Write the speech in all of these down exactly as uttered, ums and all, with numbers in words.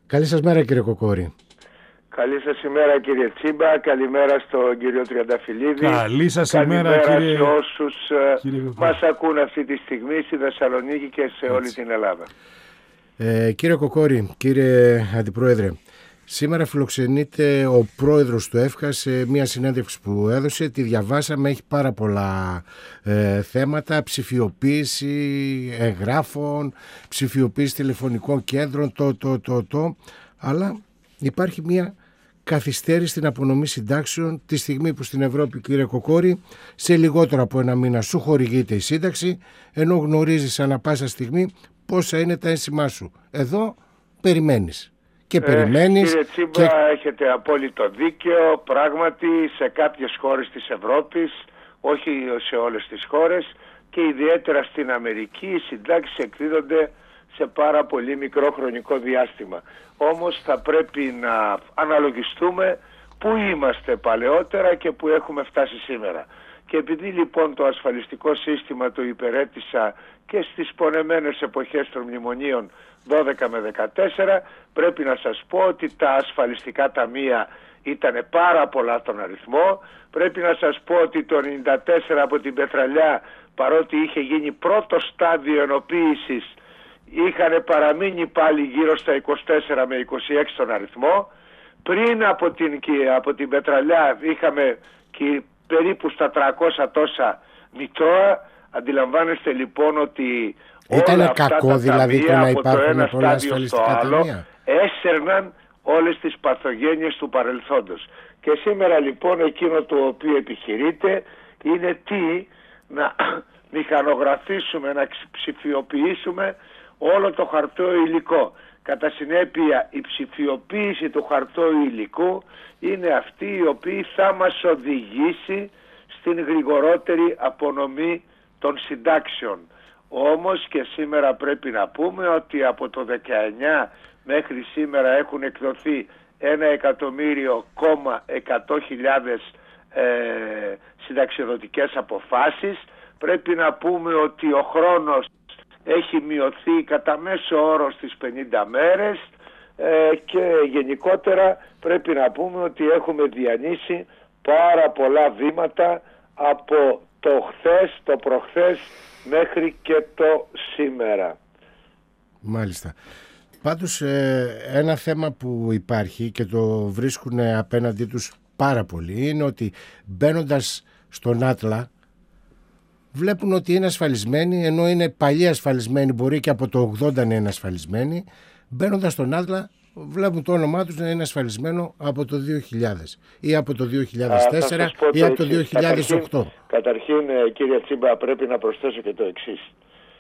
Καλή σας μέρα, κύριε Κοκόρη. Καλή σας ημέρα, κύριε Τσίμπα. Καλημέρα στον κύριο Τριανταφυλλίδη. Καλή σας ημέρα, Καλημέρα κύριε... σε όσους κύριε... μας ακούν αυτή τη στιγμή στη Θεσσαλονίκη και σε όλη την Ελλάδα. Ε, κύριε Κοκόρη, κύριε Αντιπρόεδρε, σήμερα φιλοξενείται ο πρόεδρος του ΕΦΚΑ σε μια συνέντευξη που έδωσε. Τη διαβάσαμε, έχει πάρα πολλά ε, θέματα, ψηφιοποίηση εγγράφων, ψηφιοποίηση τηλεφωνικών κέντρων, το, το, το, το, αλλά υπάρχει μια καθυστέρηση στην απονομή συντάξεων τη στιγμή που στην Ευρώπη, κύριε Κοκόρη, σε λιγότερο από ένα μήνα σου χορηγείται η σύνταξη, ενώ γνωρίζεις ανά πάσα στιγμή πόσα είναι τα ένσημά σου. Εδώ περιμένεις. Και περιμένεις. Ε, κύριε Τσίμπα, και... έχετε απόλυτο δίκαιο. Πράγματι, σε κάποιες χώρες της Ευρώπης, όχι σε όλες τις χώρες, και ιδιαίτερα στην Αμερική, οι συντάξεις εκδίδονται σε πάρα πολύ μικρό χρονικό διάστημα. Όμως θα πρέπει να αναλογιστούμε πού είμαστε παλαιότερα και πού έχουμε φτάσει σήμερα. Και επειδή λοιπόν το ασφαλιστικό σύστημα το υπερέτησα και στις πονεμένες εποχές των μνημονίων δώδεκα με δεκατέσσερα, πρέπει να σας πω ότι τα ασφαλιστικά ταμεία ήταν πάρα πολλά τον αριθμό. Πρέπει να σας πω ότι το ενενήντα τέσσερα από την πετραλιά, παρότι είχε γίνει πρώτο στάδιο ενοποίησης, είχαν παραμείνει πάλι γύρω στα είκοσι τέσσερα με είκοσι έξι τον αριθμό. Πριν από την, από την πετραλιά είχαμε και περίπου στα τριακόσια τόσα μητρώα. Αντιλαμβάνεστε λοιπόν ότι ήταν όλα αυτά κακό τα δηλαδή το να από το ένα πολλά στάδιο στο άλλο έσερναν όλες τις παθογένειες του παρελθόντος. Και σήμερα λοιπόν εκείνο το οποίο επιχειρείται είναι τι να μηχανογραφήσουμε, να ψηφιοποιήσουμε όλο το χαρτό υλικό. Κατά συνέπεια η ψηφιοποίηση του χαρτού υλικού είναι αυτή η οποία θα μας οδηγήσει στην γρηγορότερη απονομή των συντάξεων. Όμως και σήμερα πρέπει να πούμε ότι από το δεκαεννιά μέχρι σήμερα έχουν εκδοθεί ένα εκατομμύριο κόμμα εκατό χιλιάδες ε, συνταξιοδοτικές αποφάσεις. Πρέπει να πούμε ότι ο χρόνος έχει μειωθεί κατά μέσο όρο στις πενήντα μέρες ε, και γενικότερα πρέπει να πούμε ότι έχουμε διανύσει πάρα πολλά βήματα από το χθες, το προχθές μέχρι και το σήμερα. Μάλιστα. Πάντως ένα θέμα που υπάρχει και το βρίσκουν απέναντί τους πάρα πολύ είναι ότι μπαίνοντας στον Άτλα βλέπουν ότι είναι ασφαλισμένοι, ενώ είναι παλιοί ασφαλισμένοι, μπορεί και από το ογδόντα να είναι ασφαλισμένοι. Μπαίνοντας στον Άτλα βλέπουν το όνομά τους να είναι ασφαλισμένο από το δύο χιλιάδες ή από το δύο χιλιάδες τέσσερα ή από το δύο χιλιάδες οκτώ. Καταρχήν, καταρχήν κύριε Τσίμπα, πρέπει να προσθέσω και το εξής,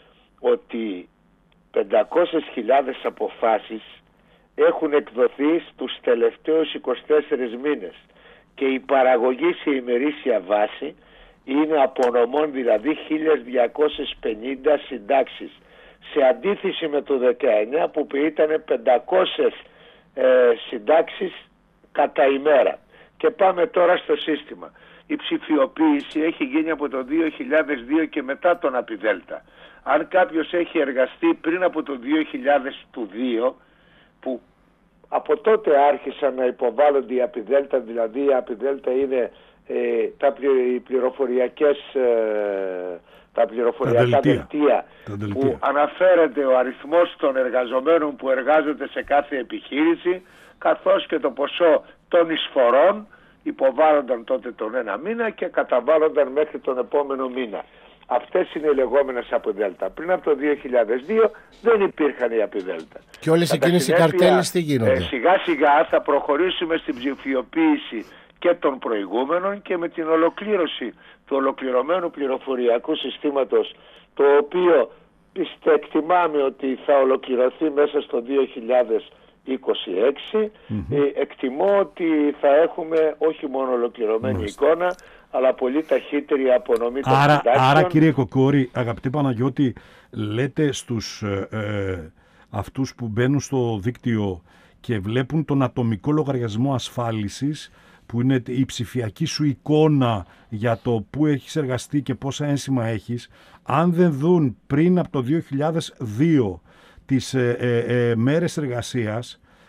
ότι πεντακόσιες χιλιάδες αποφάσεις έχουν εκδοθεί στους τελευταίους είκοσι τέσσερις μήνες και η παραγωγή σε ημερήσια βάση είναι απονομών, δηλαδή χίλια διακόσιες πενήντα συντάξεις, σε αντίθεση με το δεκαεννιά που ήταν πεντακόσιες ε, συντάξεις κατά ημέρα. Και πάμε τώρα στο σύστημα. Η ψηφιοποίηση έχει γίνει από το δύο χιλιάδες δύο και μετά τον Απιδέλτα. Αν κάποιος έχει εργαστεί πριν από το δύο χιλιάδες δύο, που από τότε άρχισαν να υποβάλλονται οι Απιδέλτα, δηλαδή η Απιδέλτα είναι ε, τα πλη, πληροφοριακές ε, τα πληροφοριακά τα δελτία, δελτία που αναφέρεται ο αριθμός των εργαζομένων που εργάζονται σε κάθε επιχείρηση, καθώς και το ποσό των εισφορών υποβάλλονταν τότε τον ένα μήνα και καταβάλλονταν μέχρι τον επόμενο μήνα. Αυτές είναι οι λεγόμενες Απιδέλτα. Πριν από το δύο χιλιάδες δύο δεν υπήρχαν οι Απιδέλτα. Και όλες εκείνες οι καρτέλες τι γίνονται? Ε, σιγά σιγά θα προχωρήσουμε στην ψηφιοποίηση και των προηγούμενων και με την ολοκλήρωση του ολοκληρωμένου πληροφοριακού συστήματος, το οποίο πιστε, εκτιμάμε ότι θα ολοκληρωθεί μέσα στο δύο χιλιάδες είκοσι έξι. Mm-hmm. Ε, εκτιμώ ότι θα έχουμε όχι μόνο ολοκληρωμένη mm-hmm. εικόνα, αλλά πολύ ταχύτερη απονομή των άρα, συντάξεων. Άρα κύριε Κοκόρη, αγαπητέ Παναγιώτη, λέτε στους ε, ε, αυτούς που μπαίνουν στο δίκτυο και βλέπουν τον ατομικό λογαριασμό ασφάλισης, που είναι η ψηφιακή σου εικόνα για το που έχεις εργαστεί και πόσα ένσημα έχεις, αν δεν δουν πριν από το δύο χιλιάδες δύο τις ε, ε, ε, μέρες εργασίας,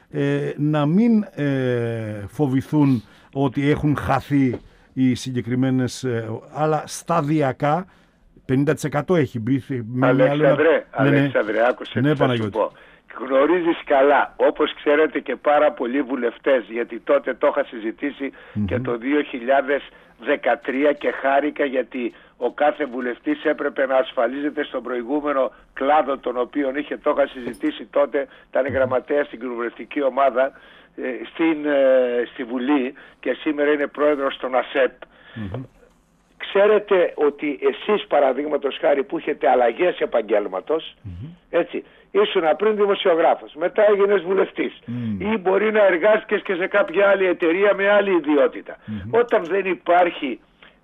ε, να μην ε, φοβηθούν ότι έχουν χαθεί οι συγκεκριμένες, ε, αλλά σταδιακά πενήντα τοις εκατό έχει μπει. Αλέξανδρε, Αλέξανδρε, άκουσε ναι, τι θα σου πω. Γνωρίζεις καλά, όπως ξέρετε και πάρα πολλοί βουλευτές, γιατί τότε το είχα συζητήσει mm-hmm. και το δύο χιλιάδες δεκατρία και χάρηκα γιατί ο κάθε βουλευτής έπρεπε να ασφαλίζεται στον προηγούμενο κλάδο τον οποίο είχε, το είχα συζητήσει τότε, ήταν γραμματέας στην κοινοβουλευτική ομάδα ε, στην, ε, στη Βουλή και σήμερα είναι πρόεδρος των ΑΣΕΠ. Mm-hmm. Ξέρετε ότι εσείς παραδείγματος χάρη που έχετε αλλαγές επαγγέλματος, mm-hmm. έτσι, ήσουν πριν δημοσιογράφος, μετά έγινες βουλευτής mm. ή μπορεί να εργάστηκες και σε κάποια άλλη εταιρεία με άλλη ιδιότητα. Mm-hmm. Όταν δεν υπάρχει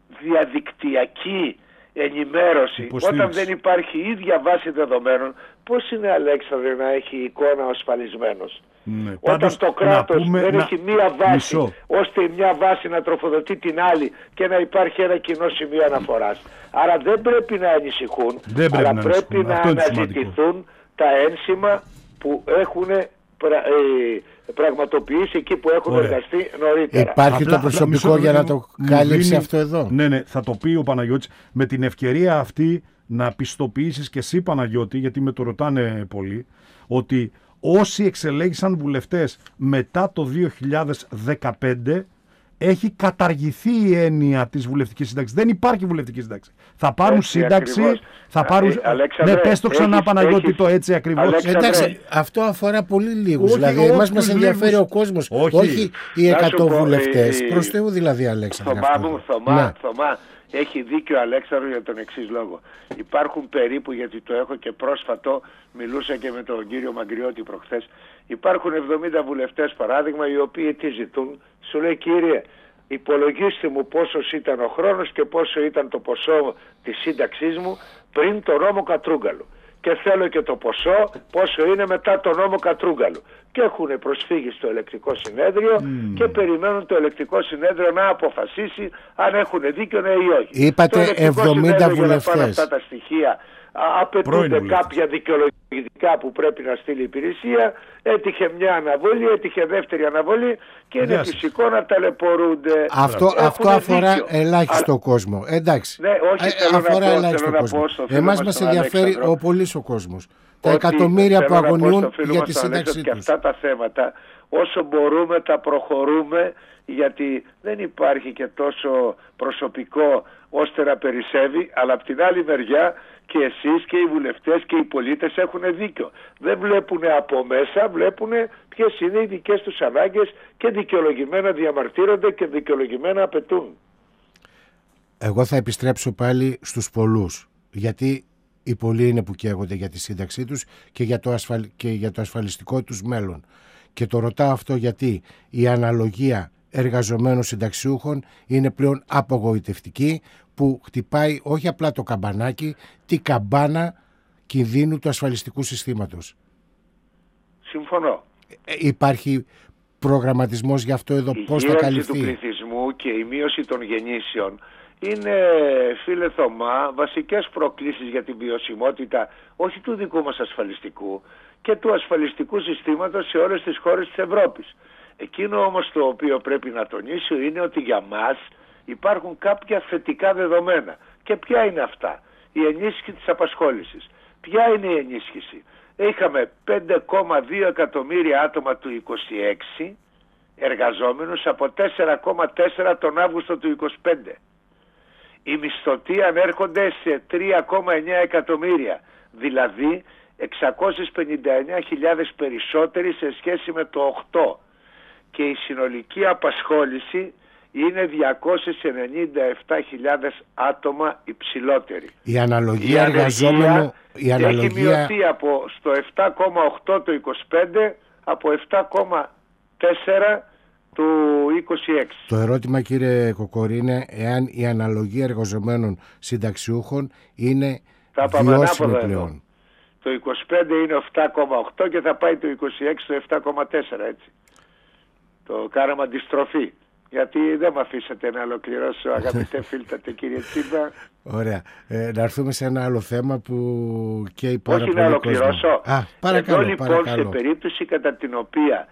διαδικτυακή ενημέρωση, όταν δεν υπάρχει ίδια βάση δεδομένων, πώς είναι, Αλέξανδρε, να έχει εικόνα ο ασφαλισμένος? Ναι, όταν πάντως, το κράτος πούμε, δεν να... έχει μία βάση, Μισό. ώστε μια βάση να τροφοδοτεί την άλλη και να υπάρχει ένα κοινό σημείο αναφοράς. Άρα δεν πρέπει να ανησυχούν, δεν αλλά πρέπει να, πρέπει να αναζητηθούν τα ένσημα που έχουν πρα, ε, πραγματοποιήσει εκεί που έχουν Ωραία. εργαστεί νωρίτερα. Υπάρχει απλά, το προσωπικό απλά, για να το κάλυψει δίνει, αυτό εδώ. Ναι, ναι, θα το πει ο Παναγιώτης. Με την ευκαιρία αυτή να πιστοποιήσεις και εσύ, Παναγιώτη, γιατί με το ρωτάνε πολλοί, ότι όσοι εξελέγησαν βουλευτές μετά το δύο χιλιάδες δεκαπέντε έχει καταργηθεί η έννοια της βουλευτικής σύνταξης. Δεν υπάρχει βουλευτική σύνταξη. Θα πάρουν έτσι, σύνταξη, ακριβώς. θα πάρουν... Ε, Αλέξανδρε, ναι, πες το ξανά, έχεις, Παναγιώτη, έχεις... το έτσι ακριβώς. Εντάξει, αυτό αφορά πολύ λίγους. Όχι, δηλαδή, εμάς μας ενδιαφέρει λίγους. ο κόσμος, όχι, όχι οι εκατό βουλευτές. Ε, Προς Θεού δηλαδή, Αλέξανδρε. Θωμά μου, Θωμά, ναι. Θωμά, έχει δίκιο ο Αλέξανδρος για τον εξής λόγο. Υπάρχουν περίπου, γιατί το έχω και πρόσφατο, μιλούσα και με τον κύριο Μαγκριώτη προχθές, υπάρχουν εβδομήντα βουλευτές παράδειγμα, οι οποίοι τι ζητούν? Σου λέει, κύριε, υπολογίστε μου πόσος ήταν ο χρόνος και πόσο ήταν το ποσό της σύνταξής μου πριν το νόμο Κατρούγκαλου. Και θέλω και το ποσό πόσο είναι μετά το νόμο Κατρούγκαλου. Και έχουν προσφύγει στο ελεκτικό συνέδριο mm. και περιμένουν το ελεκτικό συνέδριο να αποφασίσει αν έχουν δίκιο ναι ή όχι. Είπατε εβδομήντα βουλευτές. Για να αυτά τα στοιχεία απαιτούνται κάποια δικαιολογητικά που πρέπει να στείλει η υπηρεσία. Έτυχε μια αναβολή, έτυχε δεύτερη αναβολή και είναι yes. φυσικό να ταλαιπωρούνται. Αυτό, αυτό αφορά δίκιο. ελάχιστο Α... κόσμο. Εντάξει. Ναι, όχι, θέλω αφορά να πω, ελάχιστο θέλω κόσμο. Εμάς μας ενδιαφέρει ο πολύς ο κόσμος. Τα εκατομμύρια που αγωνιούν για τη σύνταξή τους. Και αυτά τα θέματα όσο μπορούμε τα προχωρούμε, γιατί δεν υπάρχει και τόσο προσωπικό ώστε να περισσεύει, αλλά από την άλλη μεριά και εσείς και οι βουλευτές και οι πολίτες έχουν δίκιο. Δεν βλέπουν από μέσα, βλέπουν ποιες είναι οι δικές τους ανάγκες και δικαιολογημένα διαμαρτύρονται και δικαιολογημένα απαιτούν. Εγώ θα επιστρέψω πάλι στους πολλούς, γιατί οι πολλοί είναι που καίγονται για τη σύνταξή τους και για το, ασφαλ... και για το ασφαλιστικό τους μέλλον. Και το ρωτάω αυτό γιατί η αναλογία εργαζομένων συνταξιούχων είναι πλέον απογοητευτική, που χτυπάει όχι απλά το καμπανάκι, τη καμπάνα κινδύνου του ασφαλιστικού συστήματος. Συμφωνώ. Ε, υπάρχει προγραμματισμός γι' αυτό εδώ, πώς θα καλυφθεί? Η γύρανση του πληθυσμού και η μείωση των γεννήσεων είναι, φίλε Θωμά, βασικές προκλήσεις για την βιωσιμότητα όχι του δικού μας ασφαλιστικού και του ασφαλιστικού συστήματος σε όλες τις χώρες της Ευρώπης. Εκείνο όμως το οποίο πρέπει να τονίσω είναι ότι για μας υπάρχουν κάποια θετικά δεδομένα. Και ποια είναι αυτά? Η ενίσχυση της απασχόλησης. Ποια είναι η ενίσχυση? Είχαμε πέντε κόμμα δύο εκατομμύρια άτομα του είκοσι έξι εργαζόμενους από τέσσερα κόμμα τέσσερα τον Αύγουστο του είκοσι πέντε. Οι μισθωτοί ανέρχονται σε τρία κόμμα εννέα εκατομμύρια, δηλαδή εξακόσιες πενήντα εννέα χιλιάδες περισσότεροι σε σχέση με το οκτώ. Και η συνολική απασχόληση είναι διακόσιες ενενήντα επτά χιλιάδες άτομα υψηλότερη. Η αναλογία εργαζόμενου η αναλογία... έχει μειωθεί από στο επτά κόμμα οκτώ το είκοσι πέντε από επτά κόμμα τέσσερα του είκοσι έξι. Το ερώτημα, κύριε Κοκορή, είναι εάν η αναλογία εργαζομένων συνταξιούχων είναι βιώσιμη πλέον. Εδώ. Το είκοσι πέντε είναι επτά κόμμα οκτώ και θα πάει το είκοσι έξι στο επτά κόμμα τέσσερα, έτσι. Το κάναμε αντιστροφή. Γιατί δεν με αφήσατε να ολοκληρώσω, αγαπητέ φίλτατε, κύριε Τσίμπα. Ωραία. Ε, να έρθουμε σε ένα άλλο θέμα που και πάρα Όχι να ολοκληρώσω. Α, παρακαλώ, Εδώ λοιπόν παρακαλώ. σε περίπτωση κατά την οποία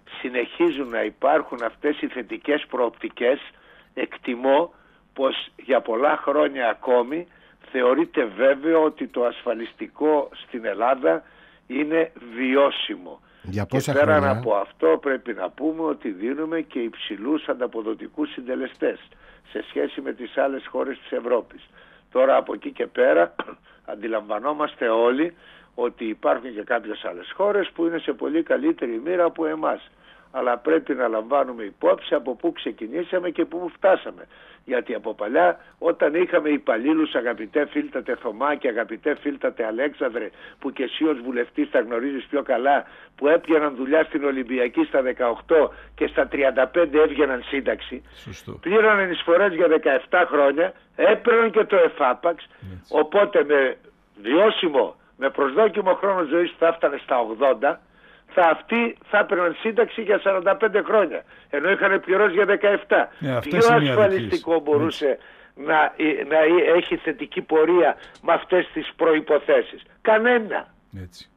συνεχίζουν να υπάρχουν αυτές οι θετικές προοπτικές, εκτιμώ πως για πολλά χρόνια ακόμη θεωρείται βέβαιο ότι το ασφαλιστικό στην Ελλάδα είναι βιώσιμο. Για πόσα και πέραν χρόνια? από αυτό πρέπει να πούμε ότι δίνουμε και υψηλούς ανταποδοτικούς συντελεστές σε σχέση με τις άλλες χώρες της Ευρώπης. Τώρα από εκεί και πέρα αντιλαμβανόμαστε όλοι ότι υπάρχουν και κάποιες άλλες χώρες που είναι σε πολύ καλύτερη μοίρα από εμάς. Αλλά πρέπει να λαμβάνουμε υπόψη από πού ξεκινήσαμε και πού φτάσαμε. Γιατί από παλιά όταν είχαμε υπαλλήλους, αγαπητέ Φίλτατε Θωμά και αγαπητέ Φίλτατε Αλέξανδρε, που και εσύ ως βουλευτής τα γνωρίζεις πιο καλά, που έπιαναν δουλειά στην Ολυμπιακή στα δεκαοκτώ και στα τριάντα πέντε έβγαιναν σύνταξη, πλήρωναν εισφορές για δεκαεπτά χρόνια, έπαιρναν και το εφάπαξ, οπότε με βιώσιμο, με προσδόκιμο χρόνο ζωής θα έφτανε στα ογδόντα, θα αυτοί θα έπαιρναν σύνταξη για σαράντα πέντε χρόνια, ενώ είχαν πληρώσει για δεκαεπτά. Yeah, Ποιο ασφαλιστικό μπορούσε να, να έχει θετική πορεία με αυτές τις προϋποθέσεις? Κανένα. Έτσι.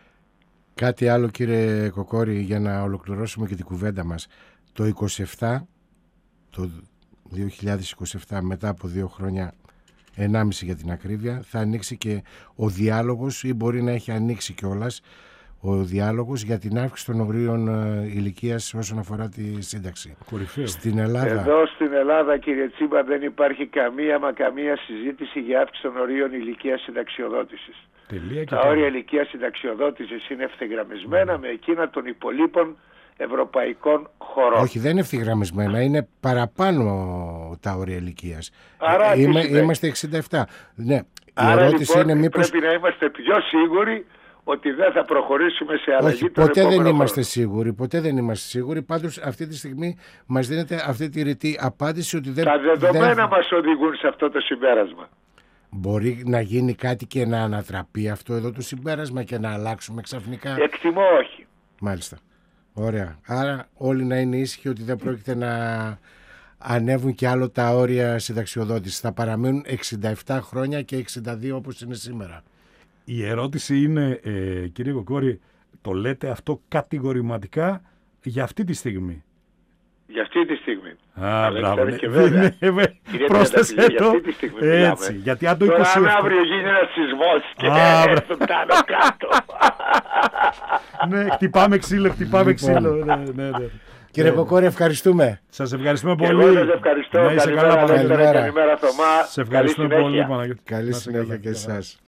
Κάτι άλλο, κύριε Κοκόρη, για να ολοκληρώσουμε και την κουβέντα μας. Το είκοσι επτά, το δύο χιλιάδες είκοσι επτά, μετά από δύο χρόνια, ενάμιση για την ακρίβεια, θα ανοίξει και ο διάλογος, ή μπορεί να έχει ανοίξει κιόλας ο διάλογος για την αύξηση των ορίων ε, ηλικίας όσον αφορά τη σύνταξη. Κορυφαίο. Στην Ελλάδα. Εδώ στην Ελλάδα, κύριε Τσίμπα, δεν υπάρχει καμία μα καμία συζήτηση για αύξηση των ορίων ηλικίας συνταξιοδότησης. Τελεία και Τα όρια ηλικίας συνταξιοδότησης είναι ευθυγραμμισμένα mm. με εκείνα των υπολείπων ευρωπαϊκών χωρών. Όχι, δεν είναι ευθυγραμμισμένα, είναι παραπάνω τα όρια ηλικίας. Άρα, Είμαι, είμαστε εξήντα επτά. Ναι, η Άρα ερώτηση λοιπόν είναι μήπως... πρέπει να είμαστε πιο σίγουροι ότι δεν θα προχωρήσουμε σε αλλαγή. Όχι, ποτέ δεν είμαστε σίγουροι, ποτέ δεν είμαστε σίγουροι. Πάντως αυτή τη στιγμή μας δίνεται αυτή τη ρητή απάντηση ότι δεν... Τα δεδομένα δεν... μας οδηγούν σε αυτό το συμπέρασμα. Μπορεί να γίνει κάτι και να ανατραπεί αυτό εδώ το συμπέρασμα και να αλλάξουμε ξαφνικά? Εκτιμώ όχι. Μάλιστα. Ωραία. Άρα όλοι να είναι ήσυχοι ότι δεν πρόκειται να ανέβουν και άλλο τα όρια συνταξιοδότησης. Θα παραμείνουν εξήντα επτά χρόνια και εξήντα δύο όπως είναι σήμερα. Η ερώτηση είναι, ε, κύριε Κοκόρη, το λέτε αυτό κατηγορηματικά για αυτή τη στιγμή? Για αυτή τη στιγμή. Α, μπράβο. Ναι. Και βέβαια. Πρόσθεσε το. Για αυτή τη στιγμή έτσι. Γιατί αν το τώρα είκοσι επτά... αν αύριο γίνει ένας σεισμός και έρθουν πάνω κάτω. Ναι, χτυπάμε ξύλο, χτυπάμε ξύλο. Ναι, ναι, ναι. Κύριε Κοκόρη, ευχαριστούμε. Σας ευχαριστούμε πολύ. Εγώ σας ευχαριστώ. Να είστε καλά, καλημέρα, καλημέρα. καλημέρα Θωμά. Σε ευχαριστούμε πολύ, Καλή συνέχεια και εσάς.